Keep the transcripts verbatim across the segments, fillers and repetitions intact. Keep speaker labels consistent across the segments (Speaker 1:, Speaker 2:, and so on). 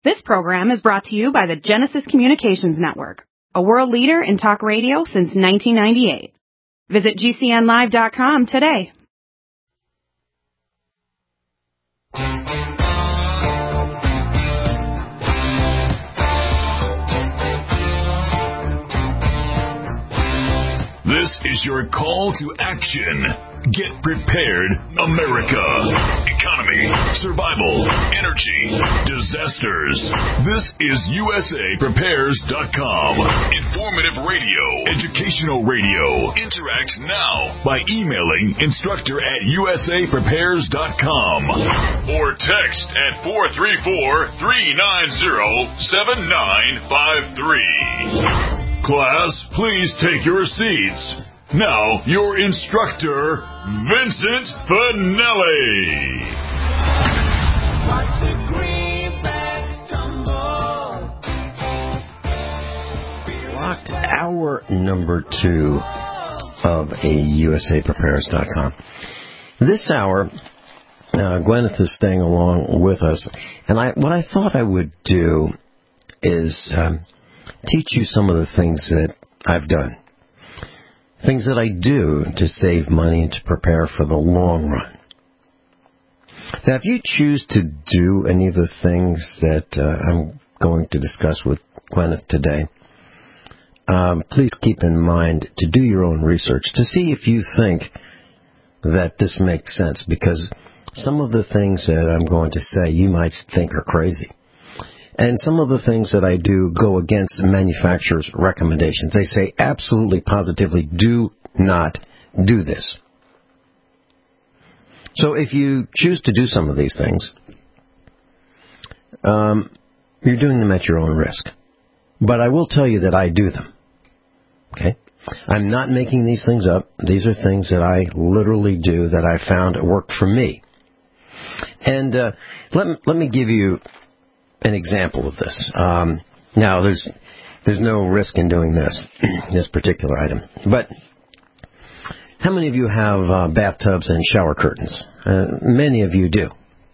Speaker 1: This program is brought to you by the Genesis Communications Network, a world leader in talk radio since nineteen ninety-eight. Visit G C N live dot com today.
Speaker 2: This is your call to action. Get prepared, America. Economy, survival, energy, disasters. This is U S A Prepares dot com. Informative radio, educational radio. Interact now by emailing instructor at U S A Prepares dot com or text at four three four, three nine zero, seven nine five three. Class, please take your seats. Now, your instructor, Vincent Finelli.
Speaker 3: Watch the greenbacks tumble.
Speaker 4: Locked hour number two of a U S A Prepares dot com. This hour, uh, Gwyneth is staying along with us, and I, what I thought I would do is um, teach you some of the things that I've done. Things that I do to save money and to prepare for the long run. Now, if you choose to do any of the things that uh, I'm going to discuss with Gwyneth today, um, please keep in mind to do your own research to see if you think that this makes sense, because some of the things that I'm going to say you might think are crazy. And some of the things that I do go against manufacturers' recommendations. They say absolutely, positively, do not do this. So if you choose to do some of these things, um, you're doing them at your own risk. But I will tell you that I do them. Okay? I'm not making these things up. These are things that I literally do that I found worked for me. And uh, let, let me give you an example of this. Um, now, there's there's no risk in doing this, this particular item. But how many of you have uh, bathtubs and shower curtains? Uh, many of you do.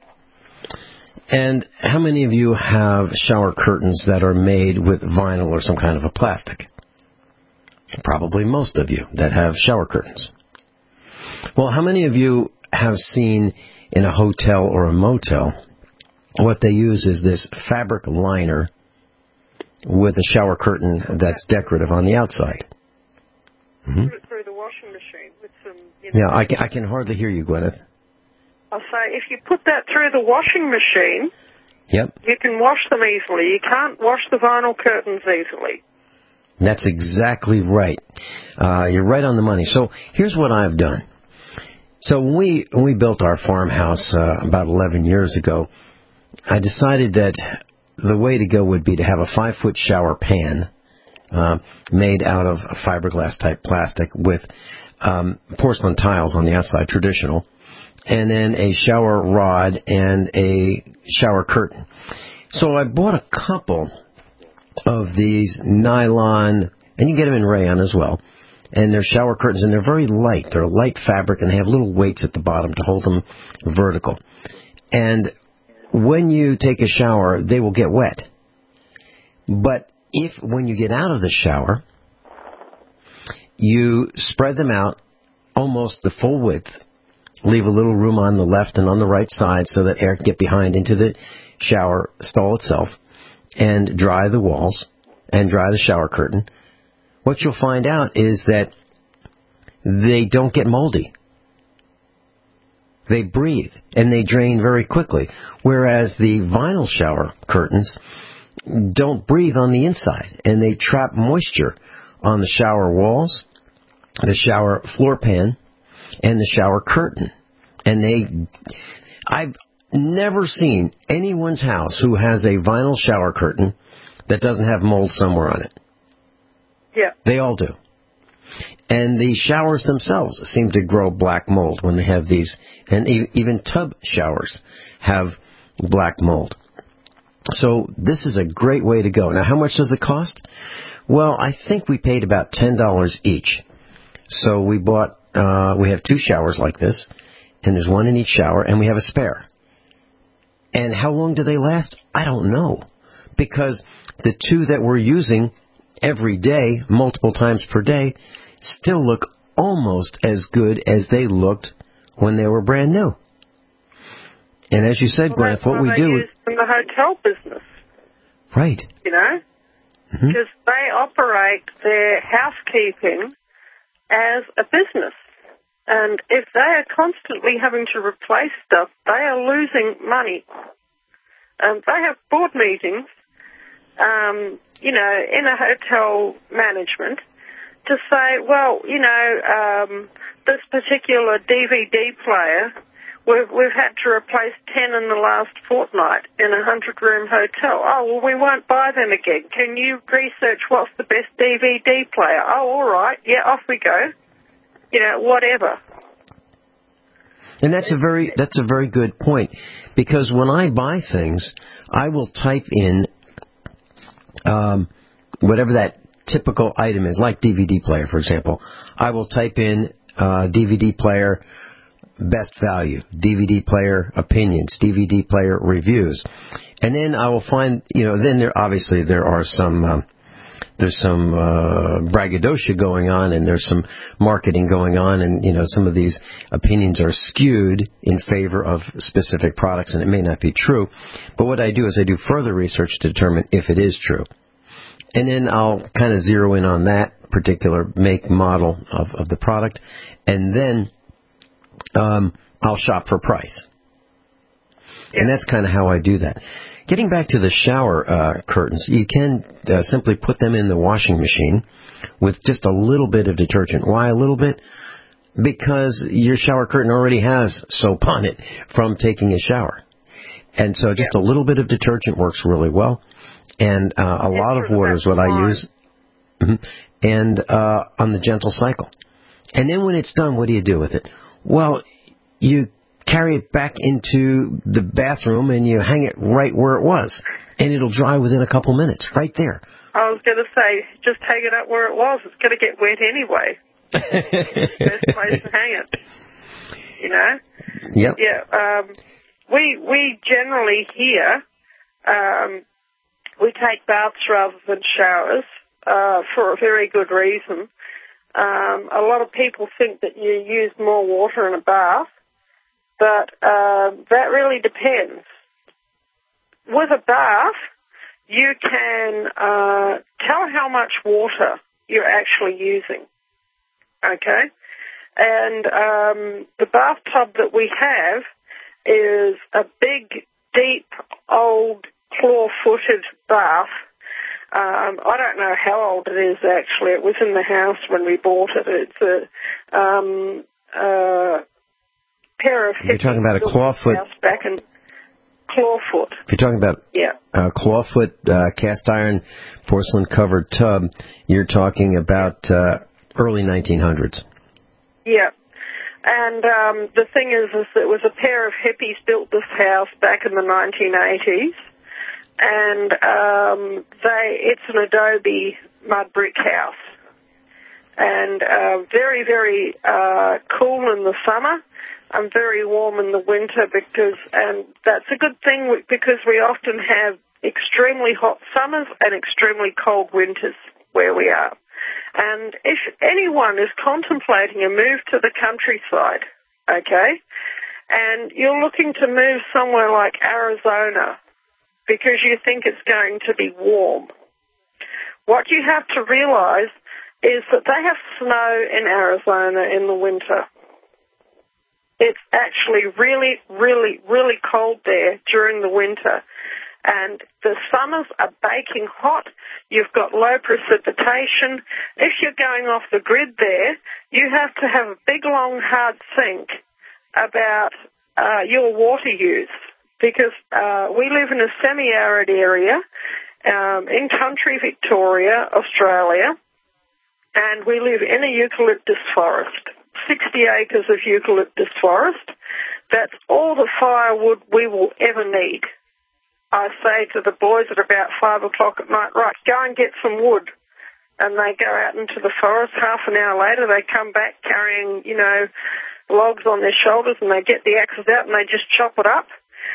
Speaker 4: And how many of you have shower curtains that are made with vinyl or some kind of a plastic? Probably most of you that have shower curtains. Well, how many of you have seen in a hotel or a motel what they use is this fabric liner with a shower curtain that's decorative on the outside? Mm-hmm.
Speaker 5: Put it through the washing machine with some... You know,
Speaker 4: yeah, I can, I can hardly hear you, Gwyneth.
Speaker 5: I'll say, if you put that through the washing machine,
Speaker 4: yep,
Speaker 5: you can wash them easily. You can't wash the vinyl curtains easily.
Speaker 4: That's exactly right. Uh, you're right on the money. So here's what I've done. So when we, when we built our farmhouse uh, about eleven years ago, I decided that the way to go would be to have a five-foot shower pan uh, made out of fiberglass-type plastic with um, porcelain tiles on the outside, traditional, and then a shower rod and a shower curtain. So I bought a couple of these nylon, and you get them in rayon as well, and they're shower curtains, and they're very light. They're light fabric, and they have little weights at the bottom to hold them vertical. And when you take a shower, they will get wet. But if, when you get out of the shower, you spread them out almost the full width, leave a little room on the left and on the right side so that air can get behind into the shower stall itself, and dry the walls and dry the shower curtain, what you'll find out is that they don't get moldy. They breathe, and they drain very quickly, whereas the vinyl shower curtains don't breathe on the inside, and they trap moisture on the shower walls, the shower floor pan, and the shower curtain. And they, I've never seen anyone's house who has a vinyl shower curtain that doesn't have mold somewhere on it.
Speaker 5: Yeah.
Speaker 4: They all do. And the showers themselves seem to grow black mold when they have these, and even tub showers have black mold. So this is a great way to go. Now, how much does it cost? Well, I think we paid about ten dollars each. So we bought, uh, we have two showers like this, and there's one in each shower, and we have a spare. And how long do they last? I don't know. because the two that we're using every day, multiple times per day, still look almost as good as they looked when they were brand new. And as you said,
Speaker 5: well,
Speaker 4: Gwyneth, what we
Speaker 5: they
Speaker 4: do...
Speaker 5: use in the hotel business.
Speaker 4: Right.
Speaker 5: You know?
Speaker 4: Mm-hmm.
Speaker 5: Because they operate their housekeeping as a business. And if they are constantly having to replace stuff, they are losing money. And they have board meetings, um, you know, in a hotel management to say, well, you know, um, this particular D V D player, we've, we've had to replace ten in the last fortnight in a hundred-room hotel. Oh, well, we won't buy them again. Can you research what's the best D V D player? Oh, all right. Yeah, off we go. You know, whatever.
Speaker 4: And that's a very that's a very good point, because when I buy things, I will type in um, whatever that typical item is, like D V D player, for example. I will type in uh, D V D player best value, D V D player opinions, D V D player reviews, and then I will find, you know, then there obviously there are some. Um, There's some uh, braggadocio going on, and there's some marketing going on, and, you know, some of these opinions are skewed in favor of specific products, and it may not be true. But what I do is I do further research to determine if it is true. And then I'll kind of zero in on that particular make, model of, of the product, and then um, I'll shop for price. Yeah. And that's kind of how I do that. Getting back to the shower uh, curtains, you can uh, simply put them in the washing machine with just a little bit of detergent. Why a little bit? Because your shower curtain already has soap on it from taking a shower. And so just yeah. a little bit of detergent works really well. And uh, a it's lot of water is what I use. Mm-hmm. And uh, on the gentle cycle. And then when it's done, what do you do with it? Well, you carry it back into the bathroom and you hang it right where it was. And it'll dry within a couple minutes, right there.
Speaker 5: I was going to say, just hang it up where it was. It's going to get wet anyway. Best place to hang it. You know?
Speaker 4: Yep.
Speaker 5: Yeah. Um, we, we generally here, um, we take baths rather than showers uh, for a very good reason. Um, a lot of people think that you use more water in a bath. But uh, that really depends. With a bath, you can uh, tell how much water you're actually using, okay? And um, the bathtub that we have is a big, deep, old, claw-footed bath. Um, I don't know how old it is, actually. It was in the house when we bought it. It's a... Um, uh, pair of
Speaker 4: You're talking about a clawfoot
Speaker 5: back and clawfoot.
Speaker 4: If you're talking about
Speaker 5: yeah.
Speaker 4: a clawfoot uh, cast iron porcelain covered tub, you're talking about uh, early nineteen hundreds.
Speaker 5: Yeah. And um, the thing is, is it was a pair of hippies built this house back in the nineteen eighties, and um, they it's an adobe mud brick house, and uh, very, very uh, cool in the summer. I'm very warm in the winter because, and that's a good thing because we often have extremely hot summers and extremely cold winters where we are. And if anyone is contemplating a move to the countryside, okay, and you're looking to move somewhere like Arizona because you think it's going to be warm, what you have to realize is that they have snow in Arizona in the winter. It's actually really, really, really cold there during the winter. And the summers are baking hot. You've got low precipitation. If you're going off the grid there, you have to have a big, long, hard think about uh, your water use because uh, we live in a semi-arid area um, in country Victoria, Australia, and we live in a eucalyptus forest. sixty acres of eucalyptus forest. That's all the firewood we will ever need. I say to the boys at about five o'clock at night, right, go and get some wood. And they go out into the forest. Half an hour later, they come back carrying, you know, logs on their shoulders, and they get the axes out and they just chop it up.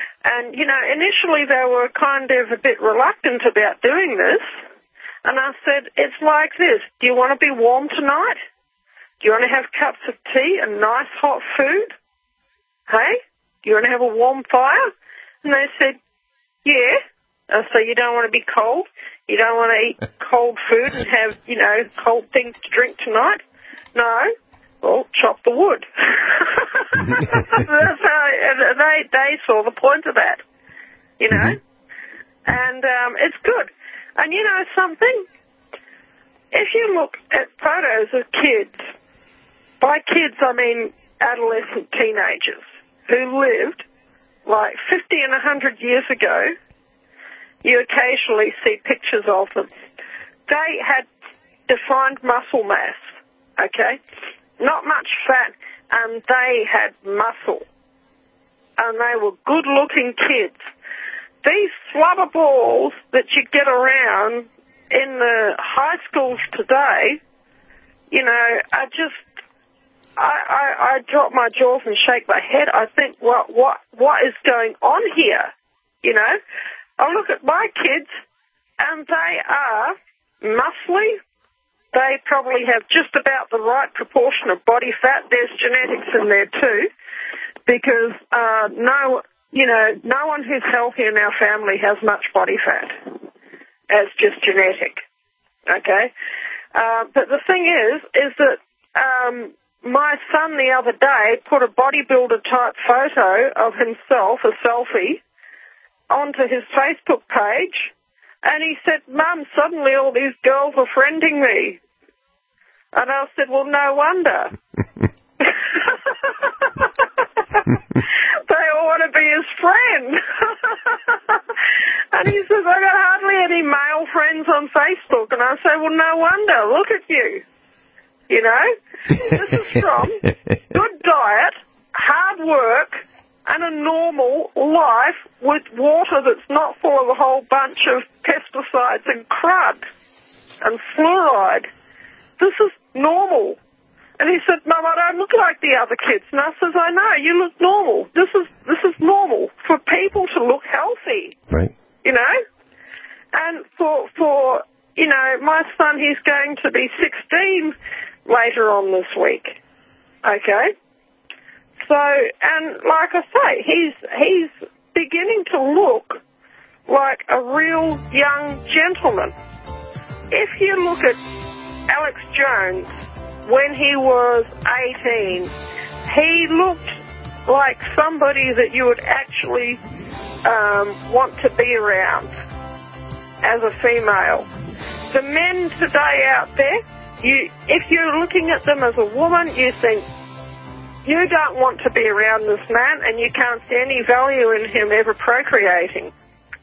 Speaker 5: And, you know, initially they were kind of a bit reluctant about doing this. And I said, it's like this. Do you want to be warm tonight? Do you want to have cups of tea and nice hot food? Hey? Do you want to have a warm fire? And they said, yeah. Uh, so you don't want to be cold? You don't want to eat cold food and have, you know, cold things to drink tonight? No. Well, chop the wood. That's how they, they saw the point of that, you know. Mm-hmm. And um, it's good. And you know something? If you look at photos of kids, by kids I mean adolescent teenagers who lived like fifty and one hundred years ago, you occasionally see pictures of them. They had defined muscle mass, okay? Not much fat, and they had muscle. And they were good-looking kids. These slubber balls that you get around in the high schools today, you know, are just, I, I, I drop my jaws and shake my head. I think, what, what, what is going on here? You know, I look at my kids, and they are muscly. They probably have just about the right proportion of body fat. There's genetics in there too, because uh, no, you know, no one who's healthy in our family has much body fat. It's just genetic, okay? Uh, but the thing is, is that um, my son the other day put a bodybuilder type photo of himself, a selfie, onto his Facebook page. And he said, Mum, suddenly all these girls are friending me. And I said, well, no wonder. They all want to be his friend. And he says, I got hardly any male friends on Facebook. And I say, well, no wonder. Look at you. You know? This is from good diet, hard work, and a normal life with water that's not full of a whole bunch of pesticides and crud and fluoride. This is normal. And he said, Mum, I don't look like the other kids. And I says, I know, you look normal. This is this is normal for people to look healthy.
Speaker 4: Right.
Speaker 5: You know? And for, for you know, my son, he's going to be sixteen later on this week. Okay? So, and like I say, he's he's beginning to look like a real young gentleman. If you look at Alex Jones when he was eighteen, he looked like somebody that you would actually um, want to be around as a female. The men today out there, you, if you're looking at them as a woman, you think, you don't want to be around this man, and you can't see any value in him ever procreating.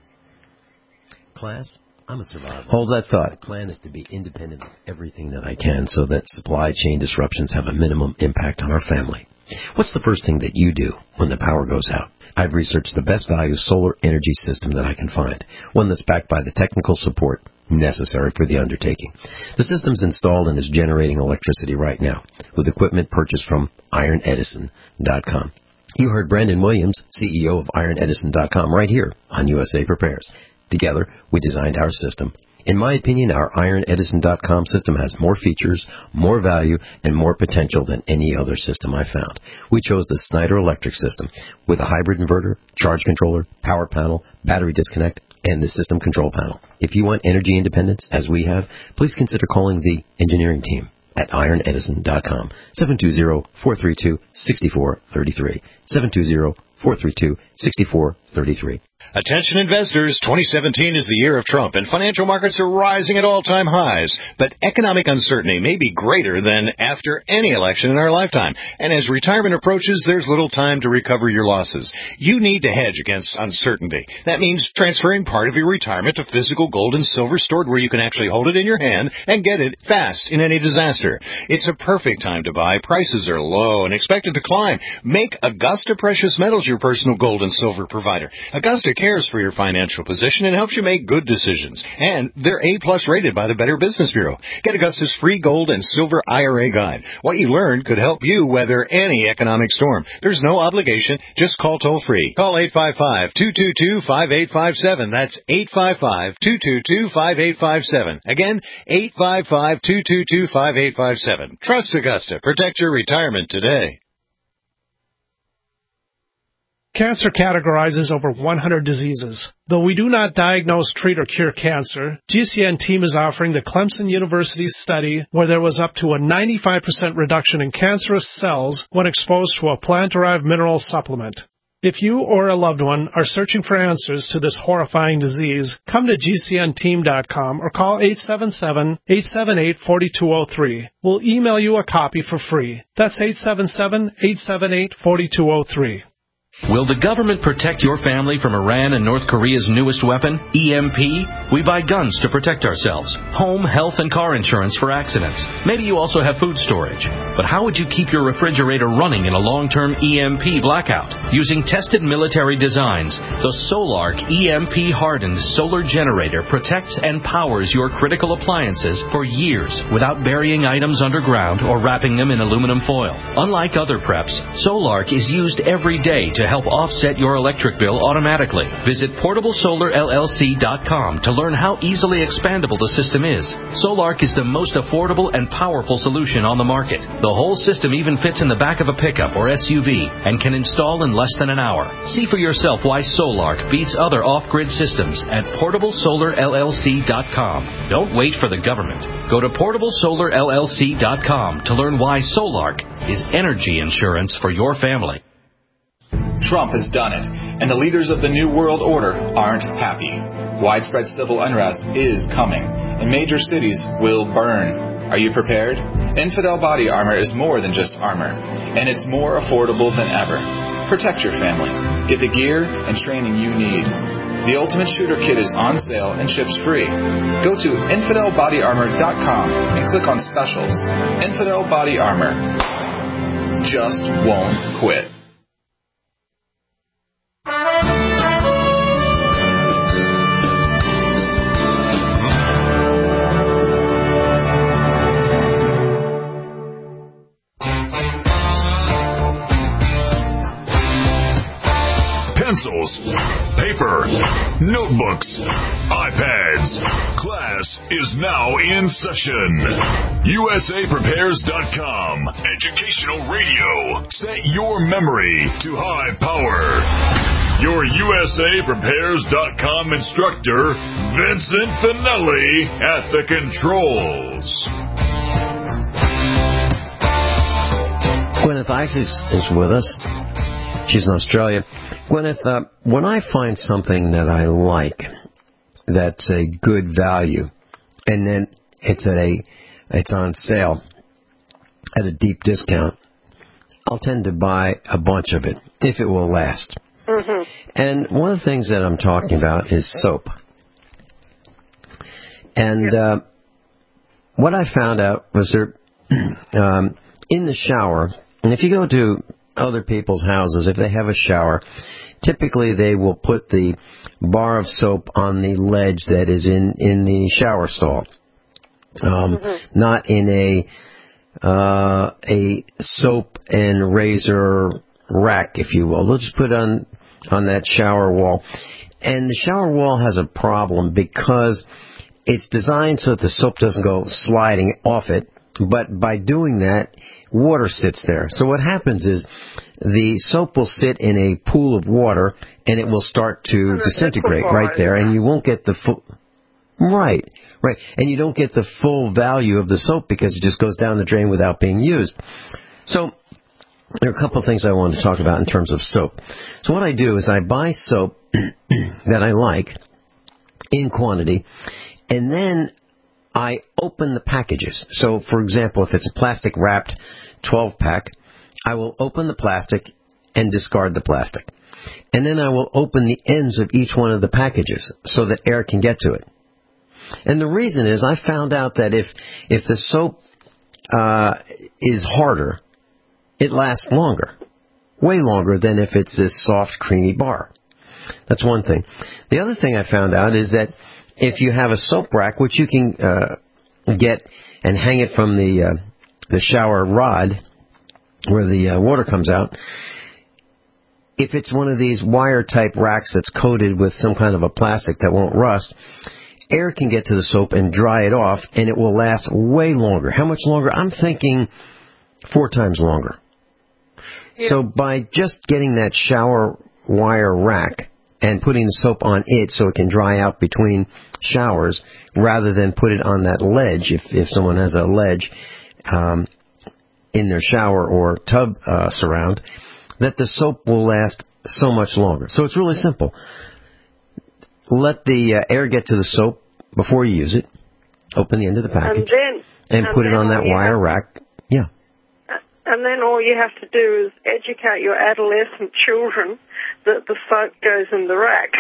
Speaker 4: Class, I'm a survivor. Hold that thought. The plan is to be independent of everything that I can so that supply chain disruptions have a minimum impact on our family. What's the first thing that you do when the power goes out? I've researched the best value solar energy system that I can find, one that's backed by the technical support necessary for the undertaking. The system's installed and is generating electricity right now with equipment purchased from Iron Edison dot com. You heard Brandon Williams, C E O of Iron Edison dot com, right here on U S A Prepares. Together, we designed our system. In my opinion, our Iron Edison dot com system has more features, more value, and more potential than any other system I found. We chose the Snyder Electric system with a hybrid inverter, charge controller, power panel, battery disconnect, and the system control panel. If you want energy independence, as we have, please consider calling the engineering team at Iron Edison dot com, seven two zero, four three two, six four three three, seven two zero, four three two, six four three three.
Speaker 6: Attention investors, twenty seventeen is the year of Trump, and financial markets are rising at all-time highs. But economic uncertainty may be greater than after any election in our lifetime. And as retirement approaches, there's little time to recover your losses. You need to hedge against uncertainty. That means transferring part of your retirement to physical gold and silver stored where you can actually hold it in your hand and get it fast in any disaster. It's a perfect time to buy. Prices are low and expected to climb. Make Augusta Precious Metals your personal gold and silver provider. Augusta cares for your financial position and helps you make good decisions. And they're A-plus rated by the Better Business Bureau. Get Augusta's free gold and silver I R A guide. What you learned could help you weather any economic storm. There's no obligation. Just call toll-free. Call eight five five, two two two, five eight five seven. That's eight five five, two two two, five eight five seven. Again, eight five five, two two two, five eight five seven. Trust Augusta. Protect your retirement today.
Speaker 7: Cancer categorizes over one hundred diseases. Though we do not diagnose, treat, or cure cancer, G C N team is offering the Clemson University study where there was up to a ninety-five percent reduction in cancerous cells when exposed to a plant-derived mineral supplement. If you or a loved one are searching for answers to this horrifying disease, come to G C N team dot com or call eight seven seven, eight seven eight, four two zero three. We'll email you a copy for free. That's eight seven seven, eight seven eight, four two zero three.
Speaker 8: Will the government protect your family from Iran and North Korea's newest weapon, E M P? We buy guns to protect ourselves, home, health, and car insurance for accidents. Maybe you also have food storage. But how would you keep your refrigerator running in a long-term E M P blackout? Using tested military designs, the Solark E M P-hardened solar generator protects and powers your critical appliances for years without burying items underground or wrapping them in aluminum foil. Unlike other preps, Solark is used every day to help offset your electric bill automatically. Visit portable solar L L C dot com to learn how easily expandable the system is. Solark is the most affordable and powerful solution on the market. The whole system even fits in the back of a pickup or S U V and can install in less than an hour. See for yourself why Solark beats other off-grid systems at portable solar L L C dot com. Don't wait for the government. Go to portable solar L L C dot com to learn why Solark is energy insurance for your family.
Speaker 9: Trump has done it, and the leaders of the New World Order aren't happy. Widespread civil unrest is coming, and major cities will burn. Are you prepared? Infidel body armor is more than just armor, and it's more affordable than ever. Protect your family. Get the gear and training you need. The Ultimate Shooter Kit is on sale and ships free. Go to infidel body armor dot com and click on specials. Infidel Body Armor just won't quit.
Speaker 2: Pencils, paper, notebooks, iPads. Class is now in session. U S A Prepares dot com. Educational radio. Set your memory to high power. Your U S A Prepares dot com instructor, Vincent Finelli, at the controls.
Speaker 4: Gwyneth Isaacs is with us. She's in Australia. Gwyneth, uh, when I find something that I like, that's a good value, and then it's at a, it's on sale at a deep discount, I'll tend to buy a bunch of it if it will last.
Speaker 5: Mm-hmm.
Speaker 4: And one of the things that I'm talking about is soap. And uh, what I found out was there, um, in the shower, and if you go to other people's houses, if they have a shower, typically they will put the bar of soap on the ledge that is in, in the shower stall, um, mm-hmm. not in a uh, a soap and razor rack, if you will. They'll just put it on on that shower wall. And the shower wall has a problem because it's designed so that the soap doesn't go sliding off it. But by doing that, water sits there. So what happens is the soap will sit in a pool of water, and it will start to disintegrate right there, and you won't get the full... Right, right. And you don't get the full value of the soap because it just goes down the drain without being used. So there are a couple of things I wanted to talk about in terms of soap. So what I do is I buy soap that I like in quantity, and then I open the packages. So, for example, if it's a plastic-wrapped twelve-pack, I will open the plastic and discard the plastic. And then I will open the ends of each one of the packages so that air can get to it. And the reason is I found out that if if the soap uh, is harder, it lasts longer. way longer than if it's this soft, creamy bar. That's one thing. The other thing I found out is that if you have a soap rack, which you can uh, get and hang it from the uh, the shower rod where the uh, water comes out, if it's one of these wire-type racks that's coated with some kind of a plastic that won't rust, air can get to the soap and dry it off, and it will last way longer. How much longer? I'm thinking four times longer. Yeah. So by just getting that shower wire rack and putting the soap on it so it can dry out between showers, rather than put it on that ledge, if, if someone has a ledge um, in their shower or tub uh, surround, that the soap will last so much longer. So it's really simple. Let the uh, air get to the soap before you use it. Open the end of the package.
Speaker 5: And, then,
Speaker 4: and, and put it on that wire have, rack. Yeah.
Speaker 5: And then all you have to do is educate your adolescent children that the soap goes in the rack.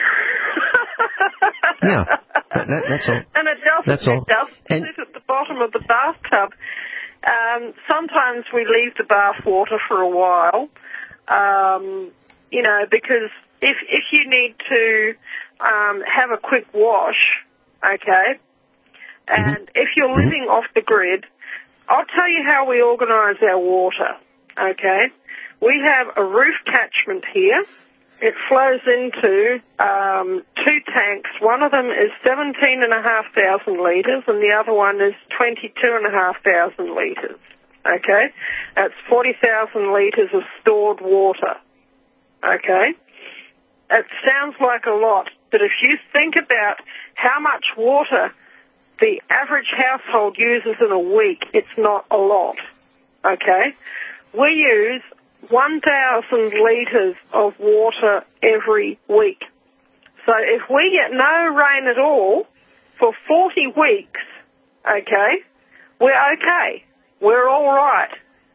Speaker 4: Yeah. That, that, that's all.
Speaker 5: And it doesn't,
Speaker 4: that's all.
Speaker 5: It doesn't
Speaker 4: and,
Speaker 5: sit at the bottom of the bathtub. Um, sometimes we leave the bath water for a while. Um, you know, because if if you need to um, have a quick wash, okay, and mm-hmm. if you're living mm-hmm. off the grid, I'll tell you how we organise our water, okay? We have a roof catchment here. It flows into um, two tanks. One of them is seventeen and a half thousand litres, and the other one is twenty-two and a half thousand litres. Okay, that's forty thousand litres of stored water. Okay, it sounds like a lot, but if you think about how much water the average household uses in a week, it's not a lot. Okay, we use one thousand litres of water every week. So if we get no rain at all for forty weeks, okay, we're okay. We're all right.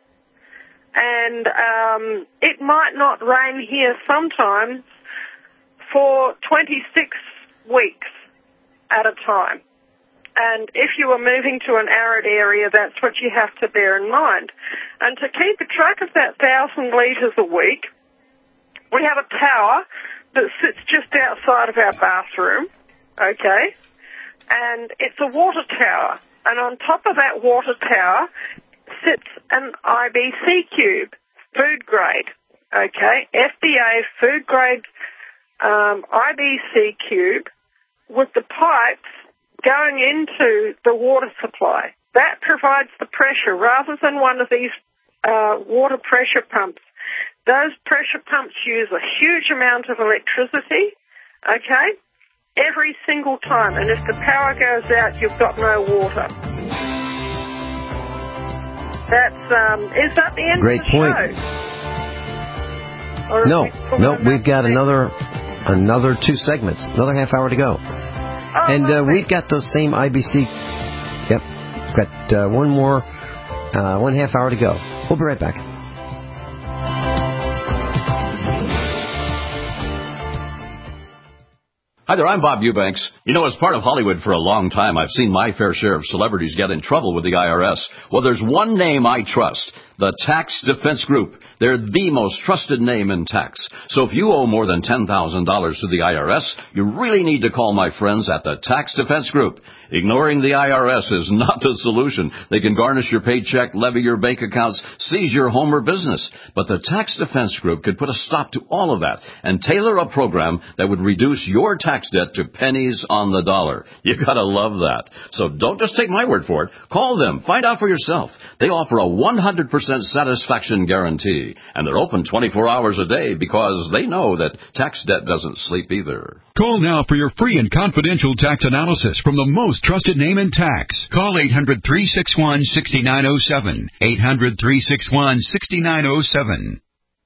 Speaker 5: And um, it might not rain here sometimes for twenty-six weeks at a time. And if you are moving to an arid area, that's what you have to bear in mind. And to keep a track of that thousand litres a week, we have a tower that sits just outside of our bathroom, okay? And it's a water tower. And on top of that water tower sits an I B C cube, food grade, okay? F D A food grade um, I B C cube with the pipes going into the water supply. That provides the pressure rather than one of these uh, water pressure pumps. Those pressure pumps use a huge amount of electricity, okay, every single time. And if the power goes out, you've got no water. That's, um, is that the end
Speaker 4: Great
Speaker 5: of the
Speaker 4: point.
Speaker 5: show? Or
Speaker 4: no,
Speaker 5: we
Speaker 4: no, we've got thing? another another two segments, another half hour to go.
Speaker 5: Oh,
Speaker 4: and uh, we've got those same I B C. Yep, got uh, one more, uh, one half hour to go. We'll be right back.
Speaker 10: Hi there, I'm Bob Eubanks. You know, as part of Hollywood for a long time, I've seen my fair share of celebrities get in trouble with the I R S. Well, there's one name I trust, the Tax Defense Group. They're the most trusted name in tax. So if you owe more than ten thousand dollars to the I R S, you really need to call my friends at the Tax Defense Group. Ignoring the I R S is not the solution. They can garnish your paycheck, levy your bank accounts, seize your home or business. But the Tax Defense Group could put a stop to all of that and tailor a program that would reduce your tax debt to pennies on the dollar. You gotta love that. So don't just take my word for it. Call them. Find out for yourself. They offer a one hundred percent satisfaction guarantee. And they're open twenty-four hours a day because they know that tax debt doesn't sleep either.
Speaker 11: Call now for your free and confidential tax analysis from the most trusted name in tax. Call eight hundred, three six one, six nine zero seven. eight hundred, three six one, six nine zero seven.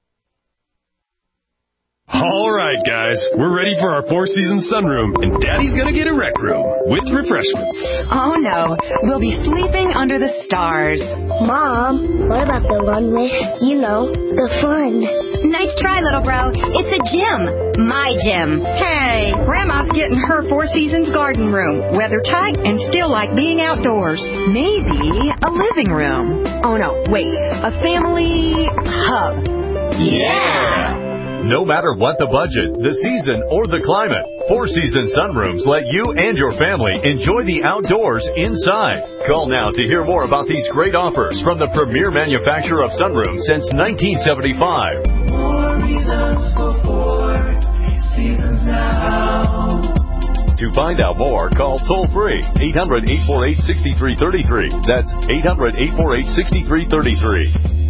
Speaker 12: All right, guys, we're ready for our Four Seasons sunroom, and Daddy's gonna get a rec room with refreshments.
Speaker 1: Oh, no. We'll be sleeping under the stars.
Speaker 13: Mom, what about the one with, you know, the fun?
Speaker 14: Nice try, little bro. It's a gym. My gym.
Speaker 1: Hey, Grandma's getting her Four Seasons garden room. Weather tight and still like being outdoors. Maybe a living room. Oh, no, wait. A family hub.
Speaker 15: Yeah! No matter what the budget, the season, or the climate, Four Seasons Sunrooms let you and your family enjoy the outdoors inside. Call now to hear more about these great offers from the premier manufacturer of sunrooms since nineteen seventy-five.
Speaker 3: More reasons for Four Seasons now.
Speaker 15: To find out more, call toll-free eight hundred, eight four eight, six three three three. That's eight hundred, eight four eight, six three three three.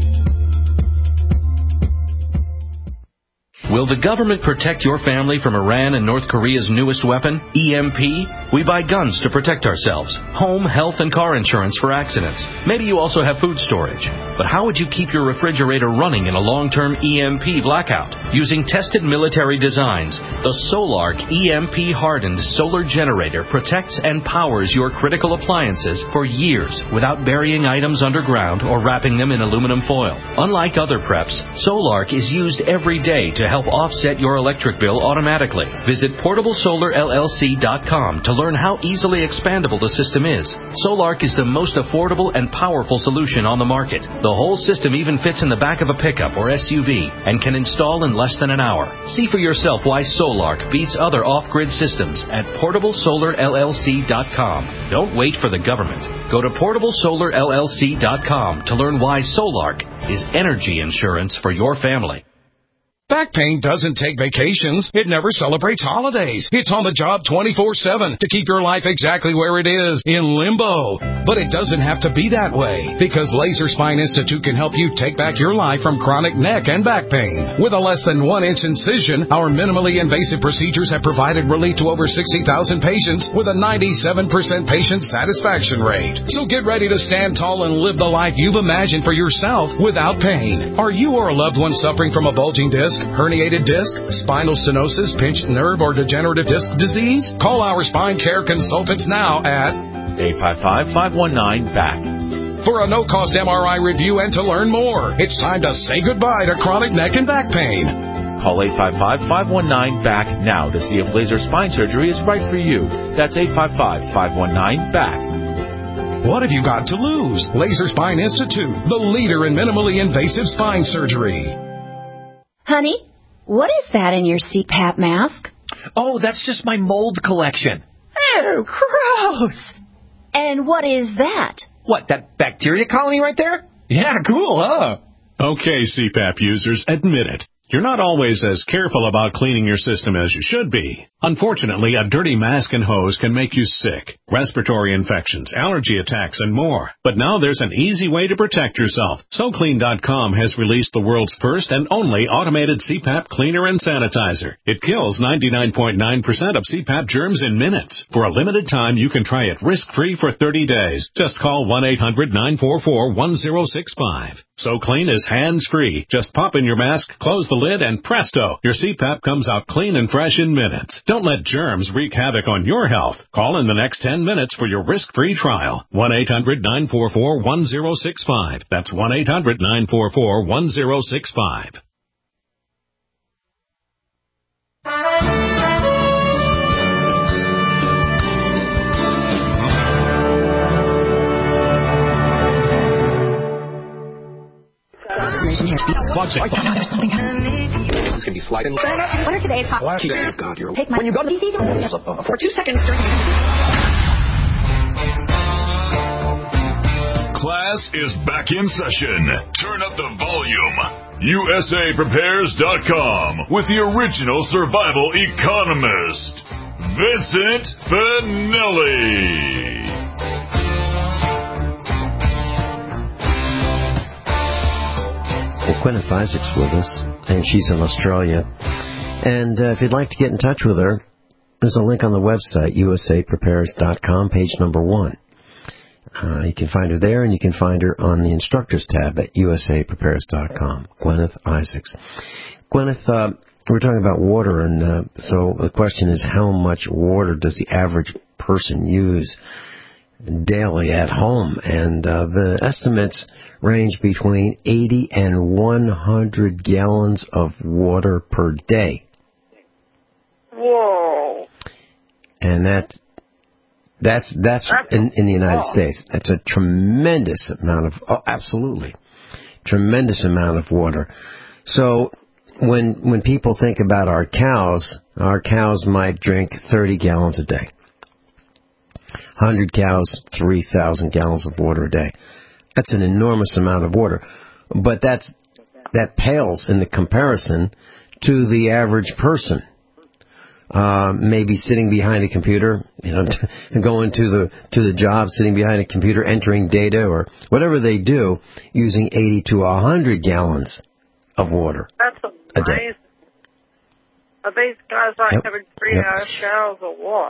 Speaker 8: Will the government protect your family from Iran and North Korea's newest weapon, E M P? We buy guns to protect ourselves, home, health, and car insurance for accidents. Maybe you also have food storage. But how would you keep your refrigerator running in a long-term E M P blackout? Using tested military designs, the Solark E M P-hardened solar generator protects and powers your critical appliances for years without burying items underground or wrapping them in aluminum foil. Unlike other preps, Solark is used every day to help offset your electric bill automatically. Visit portable solar L L C dot com to learn how easily expandable the system is. Solark is the most affordable and powerful solution on the market. The whole system even fits in the back of a pickup or S U V and can install in less than an hour. See for yourself why Solark beats other off-grid systems at portable solar L L C dot com. Don't wait for the government. Go to portable solar L L C dot com to learn why Solark is energy insurance for your family.
Speaker 16: Back pain doesn't take vacations. It never celebrates holidays. It's on the job twenty-four seven to keep your life exactly where it is, in limbo. But it doesn't have to be that way, because Laser Spine Institute can help you take back your life from chronic neck and back pain. With a less than one inch incision, our minimally invasive procedures have provided relief to over sixty thousand patients with a ninety-seven percent patient satisfaction rate. So get ready to stand tall and live the life you've imagined for yourself without pain. Are you or a loved one suffering from a bulging disc, herniated disc, spinal stenosis, pinched nerve, or degenerative disc disease? Call our spine care consultants now at
Speaker 17: eight five five, five one nine, B A C
Speaker 16: for a no-cost M R I review and to learn more. It's time to say goodbye to chronic neck and back pain.
Speaker 17: Call eight five five, five one nine, B A C now to see if laser spine surgery is right for you. That's eight five five, five one nine, B A C.
Speaker 16: What have you got to lose? Laser Spine Institute, the leader in minimally invasive spine surgery.
Speaker 18: Honey, what is that in your C PAP mask?
Speaker 19: Oh, that's just my mold collection.
Speaker 18: Oh, gross. And what is that?
Speaker 19: What, that bacteria colony right there?
Speaker 12: Yeah, cool, huh? Okay, C PAP users, admit it. You're not always as careful about cleaning your system as you should be. Unfortunately, a dirty mask and hose can make you sick, respiratory infections, allergy attacks, and more. But now there's an easy way to protect yourself. So Clean dot com has released the world's first and only automated C PAP cleaner and sanitizer. It kills ninety-nine point nine percent of C PAP germs in minutes. For a limited time, you can try it risk-free for thirty days. Just call one eight hundred, nine four four, one zero six five. So Clean is hands-free. Just pop in your mask, close the lid, and presto, your C PAP comes out clean and fresh in minutes. Don't let germs wreak havoc on your health. Call in the next ten minutes for your risk-free trial. one eight hundred, nine four four, one zero six five. That's one eight hundred, nine four four, one zero six five.
Speaker 3: There's something happening.
Speaker 20: This can be sliding.
Speaker 3: What are today's hot?
Speaker 20: Oh, God, you're...
Speaker 3: Take my... When you go to the season, for two seconds during...
Speaker 2: Class is back in session. Turn up the volume. U S A Prepares dot com with the original survival economist, Vincent Finelli.
Speaker 4: Well, Gwyneth Isaac's with us, and she's in Australia. And uh, if you'd like to get in touch with her, there's a link on the website, U S A Prepares dot com, page number one. Uh, you can find her there, and you can find her on the Instructors tab at U S A Prepares dot com, Gwyneth Isaacs. Gwyneth, uh, we're talking about water, and uh, so the question is, how much water does the average person use daily at home? And uh, the estimates range between eighty and one hundred gallons of water per day.
Speaker 5: Whoa.
Speaker 4: And that's that's that's in, in the United
Speaker 5: oh.
Speaker 4: States. That's a tremendous amount of oh, absolutely tremendous amount of water. So when when people think about our cows, our cows might drink thirty gallons a day. one hundred cows, three thousand gallons of water a day. That's an enormous amount of water. But that's that pales in the comparison to the average person. Uh, maybe sitting behind a computer, you know, going to the to the job, sitting behind a computer, entering data or whatever they do, using eighty to one hundred gallons of water
Speaker 5: That's
Speaker 4: a day.
Speaker 5: amazing. Are these guys like
Speaker 4: Yep.
Speaker 5: having three
Speaker 4: Yep.
Speaker 5: hour showers or what?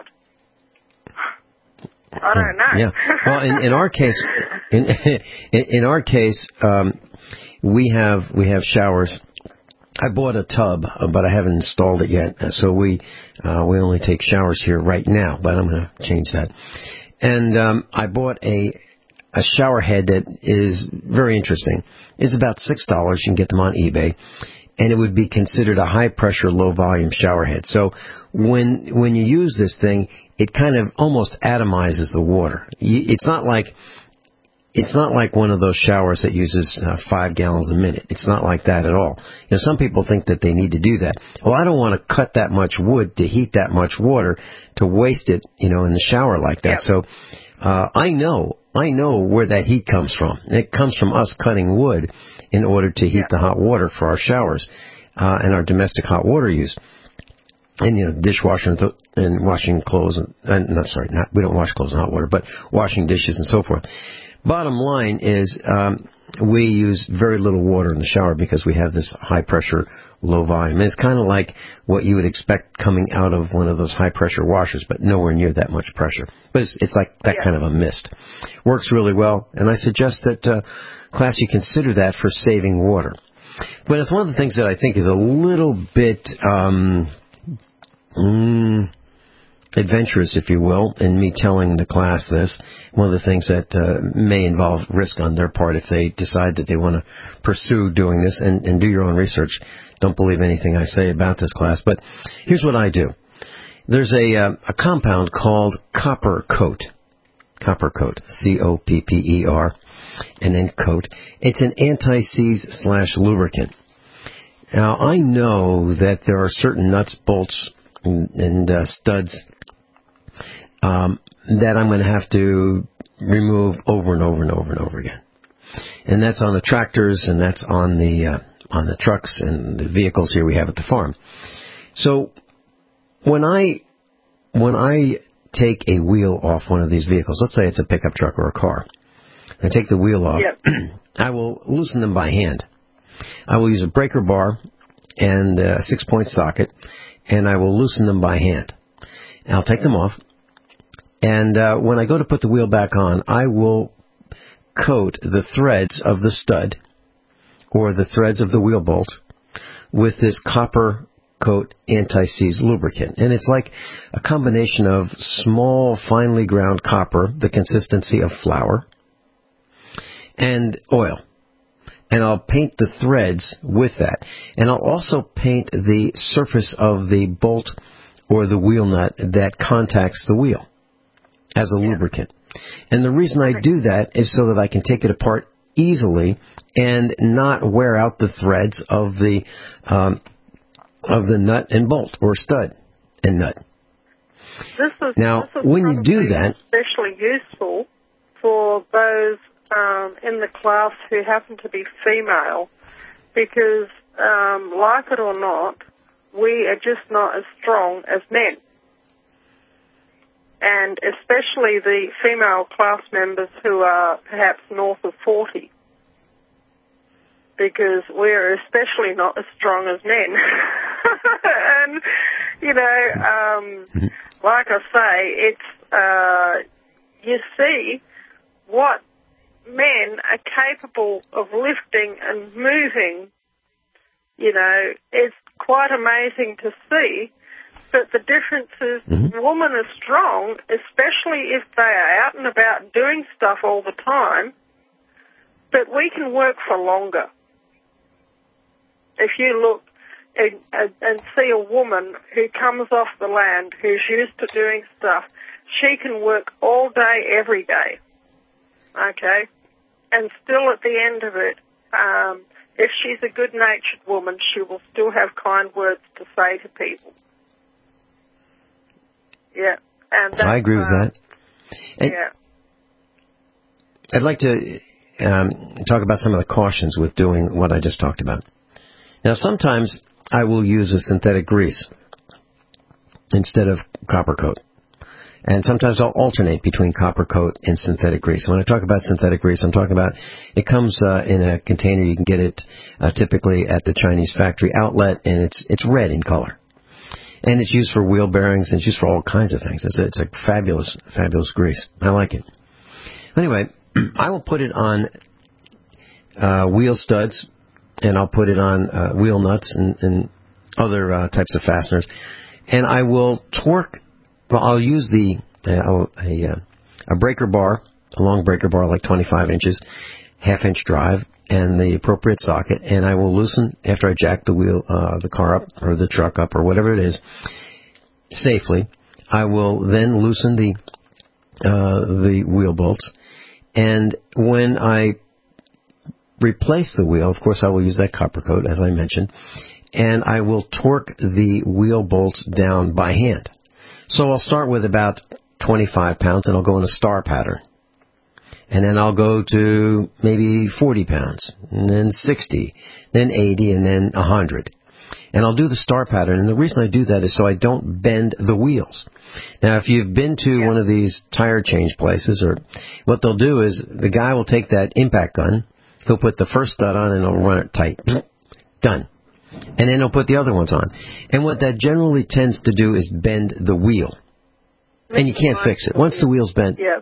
Speaker 5: I don't know.
Speaker 4: Yeah. Well, in, in our case, in in, in our case, um, we have we have showers. I bought a tub, uh, but I haven't installed it yet. Uh, So we uh, we only take showers here right now, but I'm going to change that. And um, I bought a a shower head that is very interesting. It's about six dollars. You can get them on eBay, and it would be considered a high pressure, low volume shower head. So when when you use this thing, it kind of almost atomizes the water. You, it's not like It's not like one of those showers that uses uh, five gallons a minute. It's not like that at all. You know, some people think that they need to do that. Well, I don't want to cut that much wood to heat that much water to waste it, you know, in the shower like that. So uh, I know, I know where that heat comes from. It comes from us cutting wood in order to heat the hot water for our showers uh, and our domestic hot water use. And, you know, dishwasher and, th- and washing clothes. And, and, no, sorry, not, we don't wash clothes in hot water, but washing dishes and so forth. Bottom line is um, we use very little water in the shower because we have this high-pressure, low-volume. And it's kind of like what you would expect coming out of one of those high-pressure washers, but nowhere near that much pressure. But it's, it's like that kind of a mist. Works really well, and I suggest that, uh, class, you consider that for saving water. But it's one of the things that I think is a little bit um, mm, adventurous, if you will, in me telling the class this. One of the things that uh, may involve risk on their part if they decide that they want to pursue doing this, and, and do your own research. Don't believe anything I say about this class. But here's what I do. There's a, uh, a compound called copper coat. Copper coat. C O P P E R. And then coat. It's an anti-seize slash lubricant. Now, I know that there are certain nuts, bolts, and, and uh, studs Um, that I'm going to have to remove over and over and over and over again. And that's on the tractors, and that's on the uh, on the trucks and the vehicles here we have at the farm. So when I when I take a wheel off one of these vehicles, let's say it's a pickup truck or a car, I take the wheel off, yep. I will loosen them by hand. I will use a breaker bar and a six-point socket, and I will loosen them by hand. And I'll take them off. And uh, when I go to put the wheel back on, I will coat the threads of the stud or the threads of the wheel bolt with this copper coat anti-seize lubricant. And it's like a combination of small, finely ground copper, the consistency of flour, and oil. And I'll paint the threads with that. And I'll also paint the surface of the bolt or the wheel nut that contacts the wheel as a lubricant. And the reason I do that is so that I can take it apart easily and not wear out the threads of the um, of the nut and bolt or stud and nut.
Speaker 5: This is,
Speaker 4: now,
Speaker 5: this is
Speaker 4: when you do that,
Speaker 5: especially useful for those um, in the class who happen to be female, because um, like it or not, we are just not as strong as men. And especially the female class members who are perhaps north of forty, because we're especially not as strong as men. And, you know, um, like I say, it's, uh, you see what men are capable of lifting and moving, you know, it's quite amazing to see. But the difference is mm-hmm. women are strong, especially if they are out and about doing stuff all the time, but we can work for longer. If you look and, and, and see a woman who comes off the land, who's used to doing stuff, she can work all day, every day, okay? And still at the end of it, um, if she's a good-natured woman, she will still have kind words to say to people. Yeah. And that's,
Speaker 4: I agree with
Speaker 5: uh,
Speaker 4: that. And
Speaker 5: yeah.
Speaker 4: I'd like to um, talk about some of the cautions with doing what I just talked about. Now, sometimes I will use a synthetic grease instead of copper coat. And sometimes I'll alternate between copper coat and synthetic grease. When I talk about synthetic grease, I'm talking about it comes uh, in a container. You can get it uh, typically at the Chinese factory outlet, and it's it's red in color. And it's used for wheel bearings, and it's used for all kinds of things. It's a, it's a fabulous, fabulous grease. I like it. Anyway, I will put it on uh, wheel studs, and I'll put it on uh, wheel nuts and, and other uh, types of fasteners. And I will torque. Well, I'll use the uh, a, a breaker bar, a long breaker bar like twenty-five inches, half-inch drive, and the appropriate socket, and I will loosen after I jack the wheel, uh, the car up or the truck up or whatever it is, safely. I will then loosen the uh, the wheel bolts, and when I replace the wheel, of course, I will use that copper coat as I mentioned, and I will torque the wheel bolts down by hand. So I'll start with about twenty-five pounds, and I'll go in a star pattern. And then I'll go to maybe forty pounds, and then sixty, then eighty, and then one hundred. And I'll do the star pattern, and the reason I do that is so I don't bend the wheels. Now, if you've been to one of these tire change places, or what they'll do is the guy will take that impact gun, he'll put the first stud on, and he'll run it tight. Done. And then he'll put the other ones on. And what that generally tends to do is bend the wheel. And you can't fix it. Once the wheel's bent,
Speaker 5: yeah.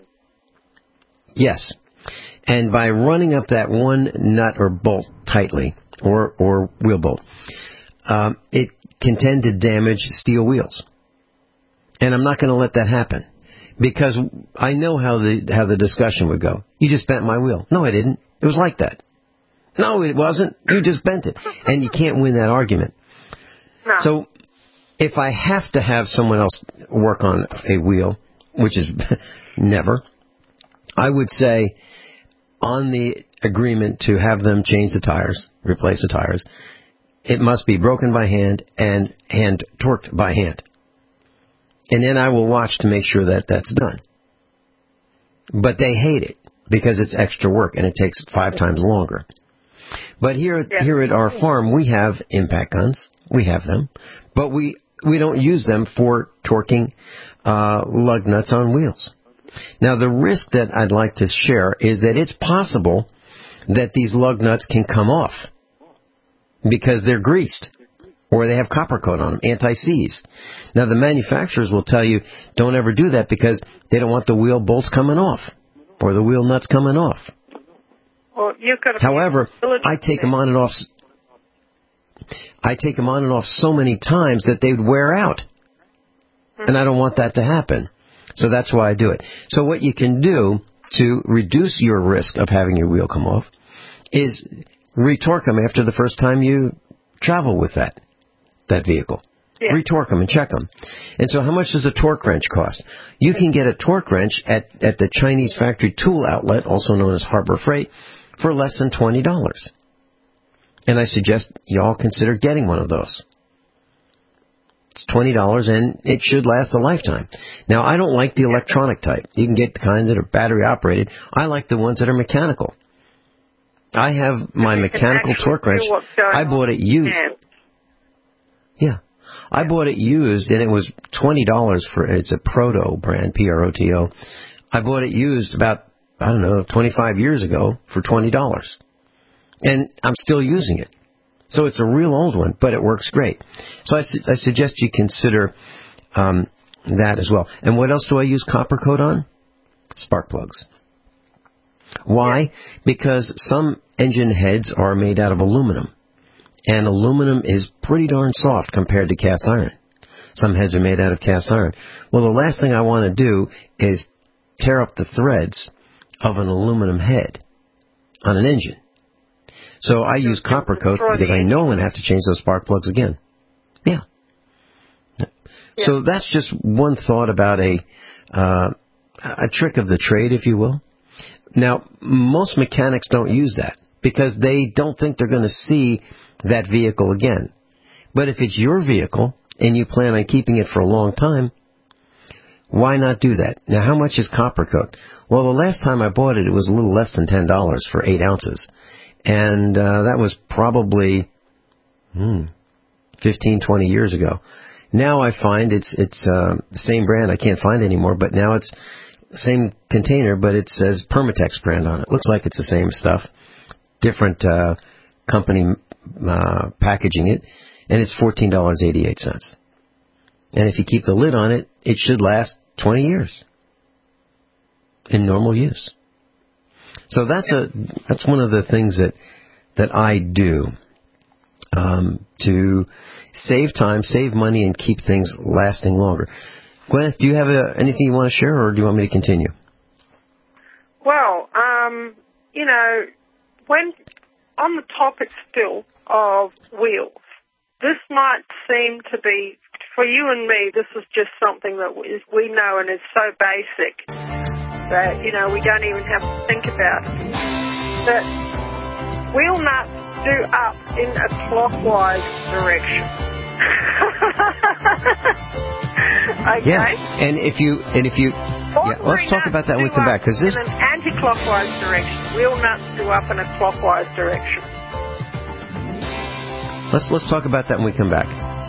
Speaker 4: Yes. And by running up that one nut or bolt tightly, or, or wheel bolt, um, it can tend to damage steel wheels. And I'm not going to let that happen. Because I know how the how the discussion would go. You just bent my wheel. No, I didn't. It was like that. No, it wasn't. You just bent it. And you can't win that argument.
Speaker 5: No.
Speaker 4: So if I have to have someone else work on a wheel, which is never, I would say on the agreement to have them change the tires, replace the tires, it must be broken by hand and hand torqued by hand. And then I will watch to make sure that that's done. But they hate it because it's extra work and it takes five times longer. But here, yeah. here at our farm, we have impact guns. We have them. But we, we don't use them for torquing uh, lug nuts on wheels. Now, the risk that I'd like to share is that it's possible that these lug nuts can come off because they're greased or they have copper coat on them, anti-seize. Now, the manufacturers will tell you don't ever do that because they don't want the wheel bolts coming off or the wheel nuts coming off.
Speaker 5: Well, you've got to
Speaker 4: However, I take them on and off. I take them on and off so many times that they'd wear out, mm-hmm. and I don't want that to happen. So that's why I do it. So what you can do to reduce your risk of having your wheel come off is retorque them after the first time you travel with that that vehicle. Yeah. Retorque them and check them. And so how much does a torque wrench cost? You can get a torque wrench at, at the Chinese factory tool outlet, also known as Harbor Freight, for less than twenty dollars. And I suggest you all consider getting one of those. It's twenty dollars, and it should last a lifetime. Now, I don't like the electronic type. You can get the kinds that are battery-operated. I like the ones that are mechanical. I have my mechanical torque wrench. I bought it used. Yeah. I bought it used, and it was twenty dollars for it's a Proto brand, P R O T O. I bought it used about, I don't know, twenty-five years ago for twenty dollars. And I'm still using it. So it's a real old one, but it works great. So I, su- I suggest you consider um, that as well. And what else do I use copper coat on? Spark plugs. Why? Because some engine heads are made out of aluminum. And aluminum is pretty darn soft compared to cast iron. Some heads are made out of cast iron. Well, the last thing I want to do is tear up the threads of an aluminum head on an engine. So I use copper coat because I know I'm going to have to change those spark plugs again. Yeah. yeah. So that's just one thought about a uh, a trick of the trade, if you will. Now, most mechanics don't use that because they don't think they're going to see that vehicle again. But if it's your vehicle and you plan on keeping it for a long time, why not do that? Now, how much is copper coat? Well, the last time I bought it, it was a little less than ten dollars for eight ounces. And uh, that was probably hmm, fifteen, twenty years ago. Now I find it's it's uh, the same brand. I can't find it anymore, but now it's the same container, but it says Permatex brand on it. Looks like it's the same stuff, different uh, company uh, packaging it, and it's fourteen dollars and eighty-eight cents. And if you keep the lid on it, it should last twenty years in normal use. So that's a that's one of the things that that I do um, to save time, save money, and keep things lasting longer. Gwyneth, do you have a, anything you want to share, or do you want me to continue?
Speaker 5: Well, um, you know, when on the topic still of wheels, this might seem to be, for you and me, this is just something that we, we know and is so basic that, you know, we don't even have to think about it. That wheel nuts do up in a clockwise direction. Okay?
Speaker 4: Yeah, and if you, and if you, yeah, let's talk about that when we come back, because this...
Speaker 5: in an anti-clockwise direction. Wheel nuts do up in a clockwise direction.
Speaker 4: Let's, let's talk about that when we come back.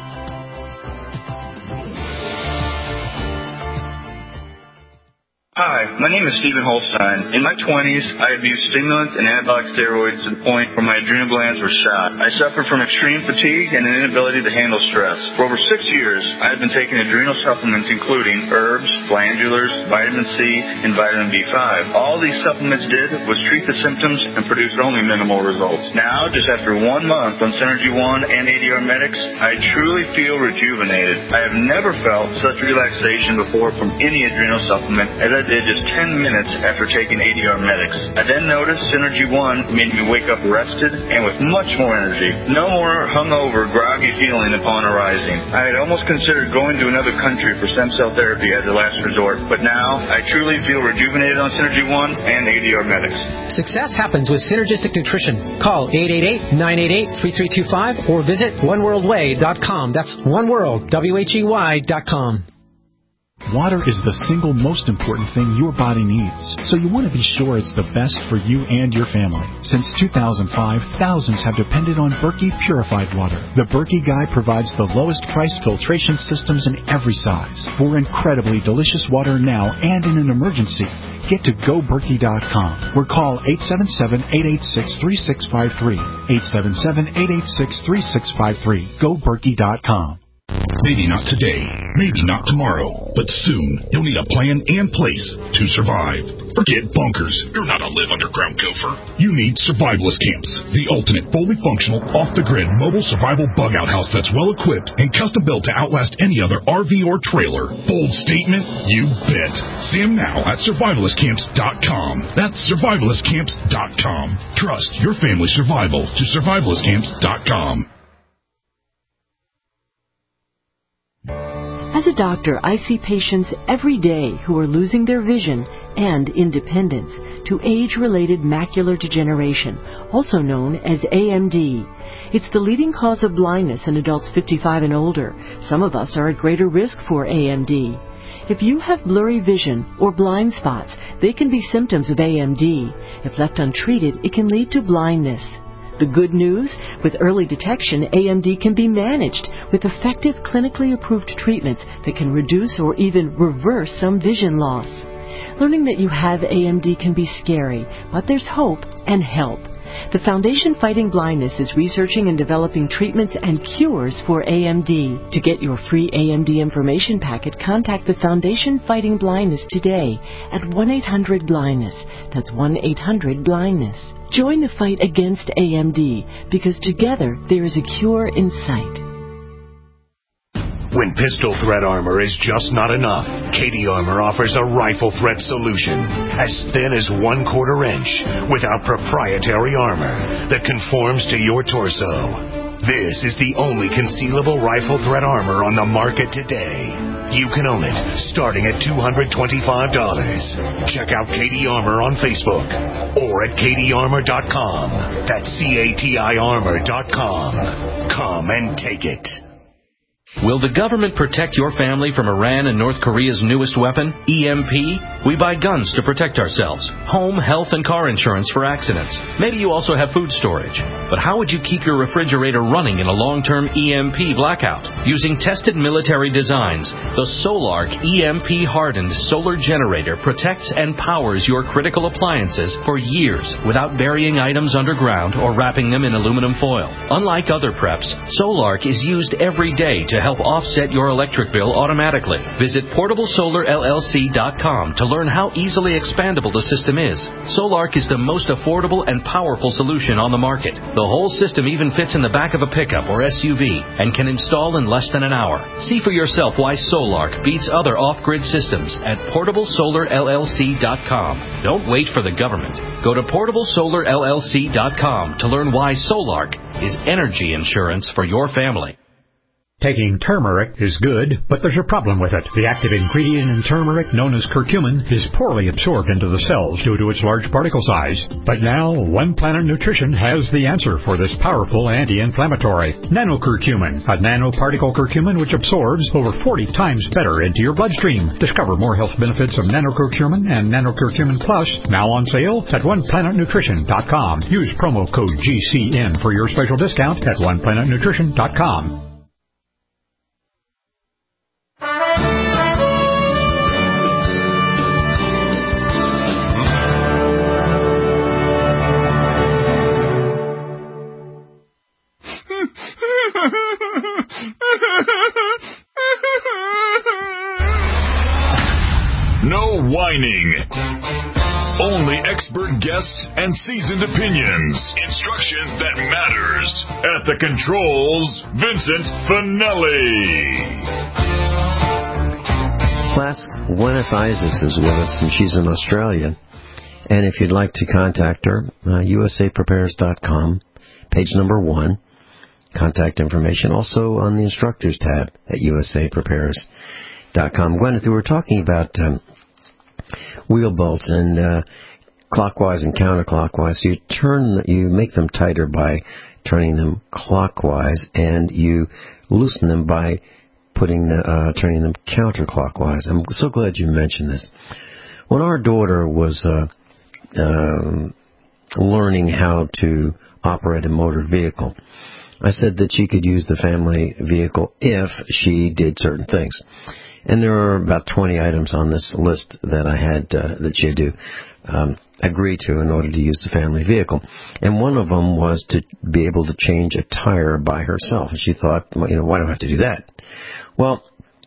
Speaker 20: Hi, my name is Stephen Holstein. In my twenties, I abused stimulants and anabolic steroids to the point where my adrenal glands were shot. I suffered from extreme fatigue and an inability to handle stress. For over six years, I have been taking adrenal supplements including herbs, glandulars, vitamin C, and vitamin B five. All these supplements did was treat the symptoms and produce only minimal results. Now, just after one month on Synergy One and A D R Medics, I truly feel rejuvenated. I have never felt such relaxation before from any adrenal supplement as I did just ten minutes after taking A D R Medics. I then noticed Synergy One made me wake up rested and with much more energy. No more hungover, groggy feeling upon arising. I had almost considered going to another country for stem cell therapy as a last resort, but now I truly feel rejuvenated on Synergy One and A D R Medics.
Speaker 21: Success happens with Synergistic Nutrition. Call eight eight eight, nine eight eight, three three two five or visit one world way dot com. That's oneworld, W H E Y dot com.
Speaker 22: Water is the single most important thing your body needs, so you want to be sure it's the best for you and your family. Since two thousand five, thousands have depended on Berkey purified water. The Berkey Guy provides the lowest price filtration systems in every size for incredibly delicious water now and in an emergency. Get to go berkey dot com or call eight seven seven, eight eight six, three six five three. eight seven seven, eight eight six, three six five three. go berkey dot com.
Speaker 2: Maybe not today, maybe not tomorrow, but soon you'll need a plan and place to survive. Forget bunkers. You're not a live underground gopher. You need survivalist camps, the ultimate fully functional, off-the-grid mobile survival bug-out house that's well-equipped and custom-built to outlast any other R V or trailer. Bold statement? You bet. See them now at survivalist camps dot com. That's survivalist camps dot com. Trust your family's survival to survivalist camps dot com.
Speaker 23: As a doctor, I see patients every day who are losing their vision and independence to age-related macular degeneration, also known as A M D. It's the leading cause of blindness in adults fifty-five and older. Some of us are at greater risk for A M D. If you have blurry vision or blind spots, they can be symptoms of A M D. If left untreated, it can lead to blindness. The good news? With early detection, A M D can be managed with effective clinically approved treatments that can reduce or even reverse some vision loss. Learning that you have A M D can be scary, but there's hope and help. The Foundation Fighting Blindness is researching and developing treatments and cures for A M D. To get your free A M D information packet, contact the Foundation Fighting Blindness today at one eight hundred blindness. That's one eight hundred blindness. Join the fight against A M D, because together there is a cure in sight.
Speaker 2: When pistol thread armor is just not enough, Katie Armor offers a rifle thread solution as thin as one quarter inch without proprietary armor that conforms to your torso. This is the only concealable rifle thread armor on the market today.
Speaker 6: You can own it, starting at two hundred twenty-five dollars. Check out Katie Armour on Facebook or at katie armour dot com. That's C A T I armor dot com. Come and take it.
Speaker 8: Will the government protect your family from Iran and North Korea's newest weapon, E M P? We buy guns to protect ourselves, home, health, and car insurance for accidents. Maybe you also have food storage. But how would you keep your refrigerator running in a long-term E M P blackout? Using tested military designs, the Solark E M P-hardened solar generator protects and powers your critical appliances for years without burying items underground or wrapping them in aluminum foil. Unlike other preps, Solark is used every day to help offset your electric bill automatically. Visit portable solar L L C dot com to learn how easily expandable the system is. Solark is the most affordable and powerful solution on the market. The whole system even fits in the back of a pickup or S U V and can install in less than an hour. See for yourself why Solark beats other off-grid systems at portable solar L L C dot com. Don't wait for the government. Go to portable solar L L C dot com to learn why Solark is energy insurance for your family.
Speaker 7: Taking turmeric is good, but there's a problem with it. The active ingredient in turmeric, known as curcumin, is poorly absorbed into the cells due to its large particle size. But now, One Planet Nutrition has the answer for this powerful anti-inflammatory. Nanocurcumin, a nanoparticle curcumin which absorbs over forty times better into your bloodstream. Discover more health benefits of nanocurcumin and nanocurcumin plus, now on sale at one planet nutrition dot com. Use promo code G C N for your special discount at one planet nutrition dot com.
Speaker 2: No whining. Only expert guests and seasoned opinions. Instruction that matters. At the controls, Vincent Finelli.
Speaker 4: Class, Gwyneth Isaacs is with us, and she's in Australia. And if you'd like to contact her, uh, U S A prepares dot com, page number one, contact information. Also on the instructors tab at U S A prepares dot com. Gwyneth, we were talking about um, wheel bolts and uh, clockwise and counterclockwise. So you turn, you make them tighter by turning them clockwise, and you loosen them by putting the, uh, turning them counterclockwise. I'm so glad you mentioned this. When our daughter was uh, um, learning how to operate a motor vehicle, I said that she could use the family vehicle if she did certain things. And there are about twenty items on this list that I had uh, that she had to um, agree to in order to use the family vehicle. And one of them was to be able to change a tire by herself. And she thought, well, you know, why do I have to do that? Well,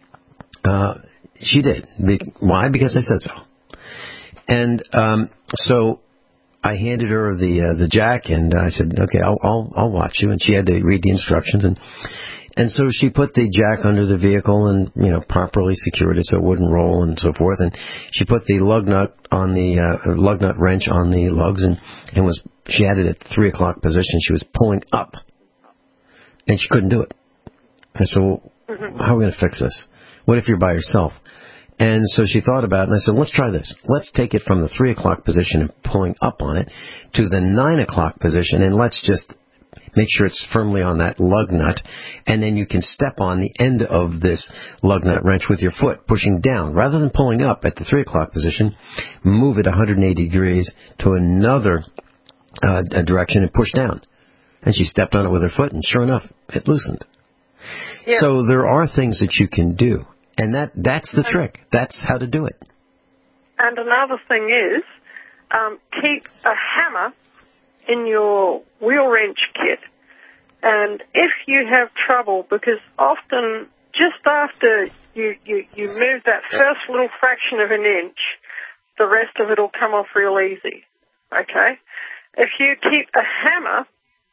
Speaker 4: uh, she did. Be- why? Because I said so. And um, so I handed her the uh, the jack, and I said, okay, I'll, I'll I'll watch you. And she had to read the instructions, and and so she put the jack under the vehicle and, you know, properly secured it so it wouldn't roll and so forth. And she put the lug nut on the uh, lug nut wrench on the lugs, and and was she had it at the three o'clock position. She was pulling up, and she couldn't do it. I said, well, how are we going to fix this? What if you're by yourself? And so she thought about it, and I said, let's try this. Let's take it from the three o'clock position and pulling up on it to the nine o'clock position, and let's just make sure it's firmly on that lug nut, and then you can step on the end of this lug nut wrench with your foot, pushing down. Rather than pulling up at the three o'clock position, move it one hundred eighty degrees to another uh, direction and push down. And she stepped on it with her foot, and sure enough, it loosened. Yeah. So there are things that you can do. And that that's the trick. That's how to do it.
Speaker 5: And another thing is, um, keep a hammer in your wheel wrench kit. And if you have trouble, because often just after you, you, you move that first little fraction of an inch, the rest of it will come off real easy. Okay? If you keep a hammer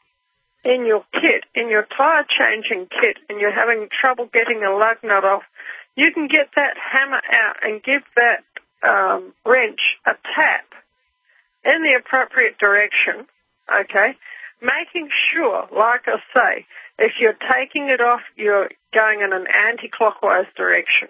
Speaker 5: in your kit, in your tire changing kit, and you're having trouble getting a lug nut off, you can get that hammer out and give that um, wrench a tap in the appropriate direction, okay? making sure, like I say, if you're taking it off, you're going in an anti-clockwise direction.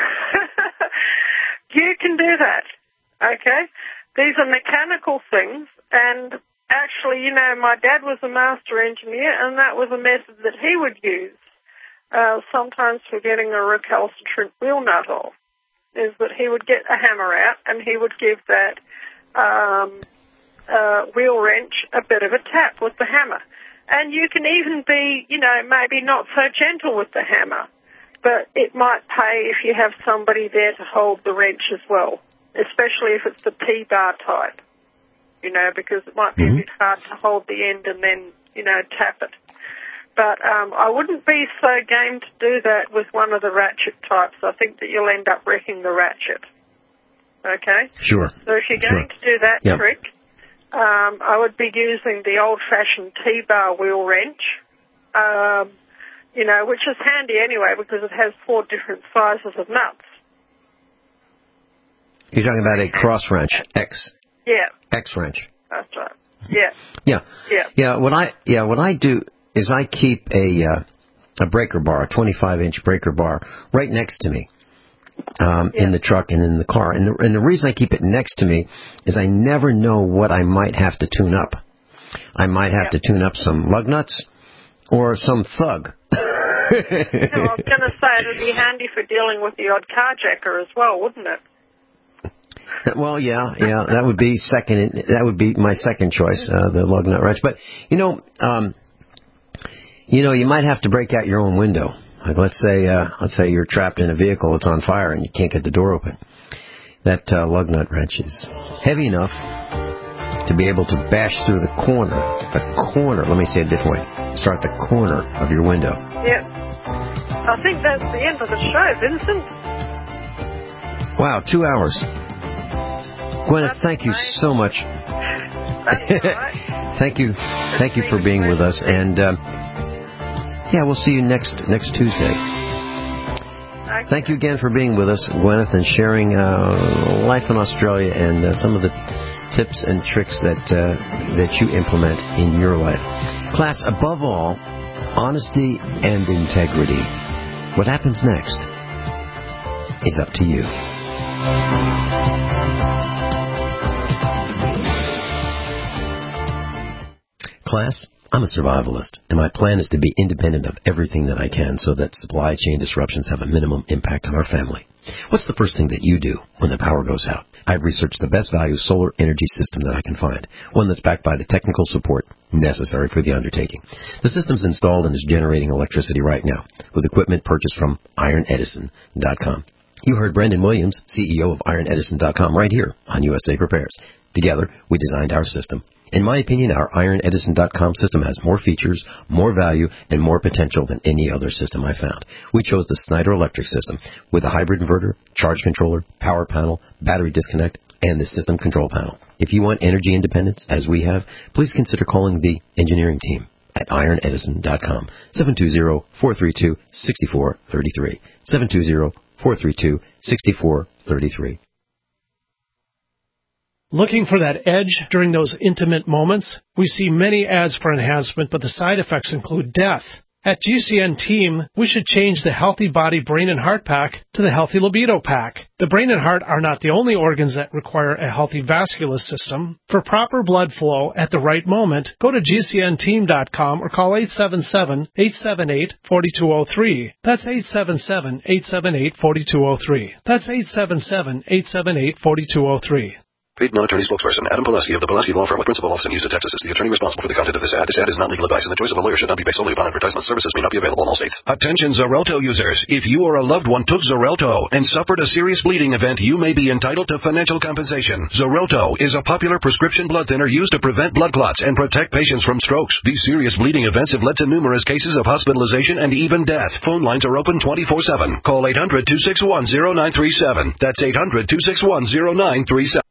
Speaker 5: You can do that, okay? These are mechanical things, and actually, you know, my dad was a master engineer, and that was a method that he would use, uh, sometimes for getting a recalcitrant wheel nut off, is that he would get a hammer out, and he would give that um, uh, wheel wrench a bit of a tap with the hammer. And you can even be, you know, maybe not so gentle with the hammer, but it might pay if you have somebody there to hold the wrench as well, especially if it's the T-bar type, you know, because it might be mm-hmm. a bit hard to hold the end and then, you know, tap it. But um, I wouldn't be so game to do that with one of the ratchet types. I think that you'll end up wrecking the ratchet. Okay?
Speaker 4: Sure.
Speaker 5: So if you're going
Speaker 4: sure.
Speaker 5: to do that
Speaker 4: yep.
Speaker 5: trick, um, I would be using the old-fashioned T-bar wheel wrench, um, you know, which is handy anyway because it has four different sizes of nuts.
Speaker 4: You're talking about a cross wrench, X.
Speaker 5: Yeah.
Speaker 4: X wrench.
Speaker 5: That's right. Yeah.
Speaker 4: Yeah.
Speaker 5: Yeah.
Speaker 4: Yeah. What I yeah what I do is I keep a uh, a breaker bar, a twenty-five inch breaker bar, right next to me um, yeah. in the truck and in the car. And the, and the reason I keep it next to me is I never know what I might have to tune up. I might have yeah. to tune up some lug nuts or some thug.
Speaker 5: Yeah, I was going to say it would be handy for dealing with the odd carjacker as well, wouldn't it?
Speaker 4: Well, yeah, yeah, that would be second. That would be my second choice, uh, the lug nut wrench. But you know, um, you know, you might have to break out your own window. Like let's say, uh, let's say you're trapped in a vehicle, it's on fire, and you can't get the door open. That uh, lug nut wrench is heavy enough to be able to bash through the corner, the corner. Let me say it a different way. Start the corner of your window.
Speaker 5: Yeah. I think that's the end of the show, Vincent.
Speaker 4: Wow, two hours. Gwyneth,
Speaker 5: That's
Speaker 4: thank you
Speaker 5: right.
Speaker 4: so much.
Speaker 5: That's right.
Speaker 4: Thank you, thank you for being with us, and uh, yeah, we'll see you next next Tuesday.
Speaker 5: Okay.
Speaker 4: Thank you again for being with us, Gwyneth, and sharing uh, life in Australia and uh, some of the tips and tricks that uh, that you implement in your life. Class, above all, honesty and integrity. What happens next is up to you. Class, I'm a survivalist, and my plan is to be independent of everything that I can so that supply chain disruptions have a minimum impact on our family. What's the first thing that you do when the power goes out? I've researched the best value solar energy system that I can find, one that's backed by the technical support necessary for the undertaking. The system's installed and is generating electricity right now with equipment purchased from iron edison dot com. You heard Brendan Williams, C E O of iron edison dot com, right here on U S A Prepares. Together, we designed our system. In my opinion, our iron edison dot com system has more features, more value, and more potential than any other system I found. We chose the Snyder Electric system with a hybrid inverter, charge controller, power panel, battery disconnect, and the system control panel. If you want energy independence, as we have, please consider calling the engineering team at iron edison dot com, seven two zero, four three two, six four three three, seven two zero, four three two, six four three three.
Speaker 9: Looking for that edge during those intimate moments? We see many ads for enhancement, but the side effects include death. At G C N Team, we should change the Healthy Body, Brain, and Heart Pack to the Healthy Libido Pack. The brain and heart are not the only organs that require a healthy vascular system. For proper blood flow at the right moment, go to G C N team dot com or call eight seven seven, eight seven eight, four two zero three. That's eight seven seven, eight seven eight, four two zero three. That's eight seven seven, eight seven eight, four two zero three.
Speaker 10: Paid non-attorney spokesperson Adam Pileski of the Pileski Law Firm with principal office in Houston, Texas is the attorney responsible for the content of this ad. This ad is not legal advice, and the choice of a lawyer should not be based solely upon advertisement. Services may not be available in all states.
Speaker 6: Attention Xarelto users. If you or a loved one took Xarelto and suffered a serious bleeding event, you may be entitled to financial compensation. Xarelto is a popular prescription blood thinner used to prevent blood clots and protect patients from strokes. These serious bleeding events have led to numerous cases of hospitalization and even death. Phone lines are open twenty-four seven. Call eight hundred, two six one, zero nine three seven. That's eight hundred, two six one, zero nine three seven.